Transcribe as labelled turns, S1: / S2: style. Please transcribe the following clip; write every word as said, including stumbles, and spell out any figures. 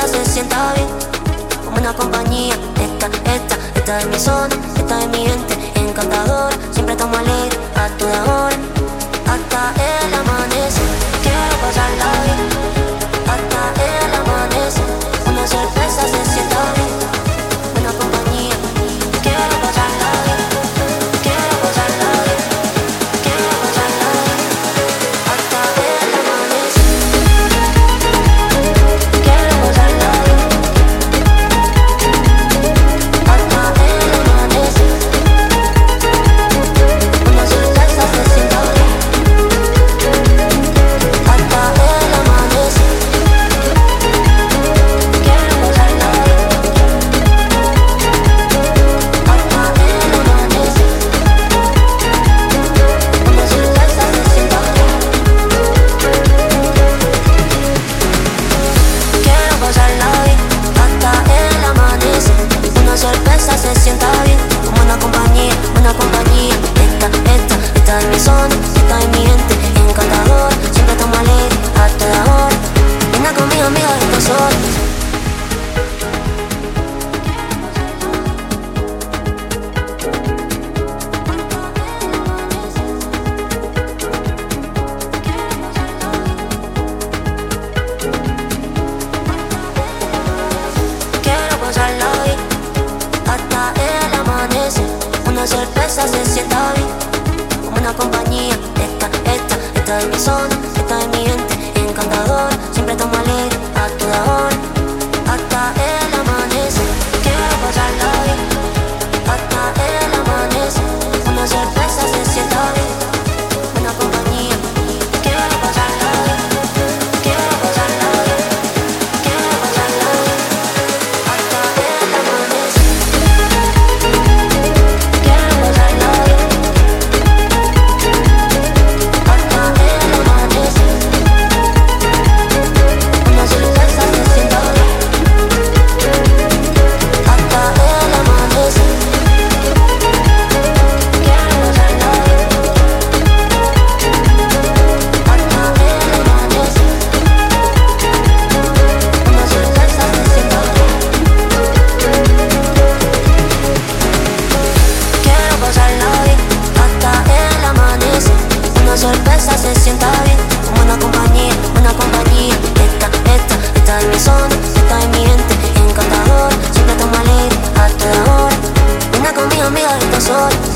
S1: cerveza se sienta bien, como una compañía. Esta, esta, esta es mi zona, esta es mi gente encantadora. Siempre estamos alegres a toda hora, hasta el amanecer. Quiero pasarla bien, hasta el amanecer. Una cerveza se sienta bien, una compañía. Quiero pasarla bien, quiero pasarla bien, quiero pasarla bien, hasta el amanecer. Quiero pasarla bien, hasta el amanecer. Una cerveza se sienta bien, hasta el amanecer. Quiero pasarla bien, hasta el amanecer. Una cerveza se sienta bien. Quiero pasarla bien, hasta el amanecer. Una cerveza se sienta bien, como una compañía, una compañía. Esta, esta, esta es mi zona, esta es mi gente encantadora. Siempre estamos alegres a toda hora. Venga conmigo, amiga, esto sola. Quiero pasarla bien, hasta el amanecer. Una cerveza se sienta bien, como una compañía. Esta, esta, esta es mi zona, esta es mi gente encantadora. Siempre estamos alegres a toda hora, hasta el amanecer. Quiero pasarla bien, hasta el amanecer. Una cerveza se sienta bien, una compañía. Quiero pasarla bien, quiero pasarla bien, quiero pasarla bien, hasta el amanecer. Quiero pasarla bien, hasta el amanecer. Una cerveza se sienta bien, hasta el amanecer. Quiero pasarla bien, hasta el amanecer. Una cerveza se sienta bien. Quiero pasarla bien, hasta el amanecer. Una cerveza se sienta bien, como una compañía, una compañía. Esta, esta, esta es mi zona, esta es mi gente encantadora. Siempre estamos alegres a toda hora. Venga conmigo, amiga, esto sola.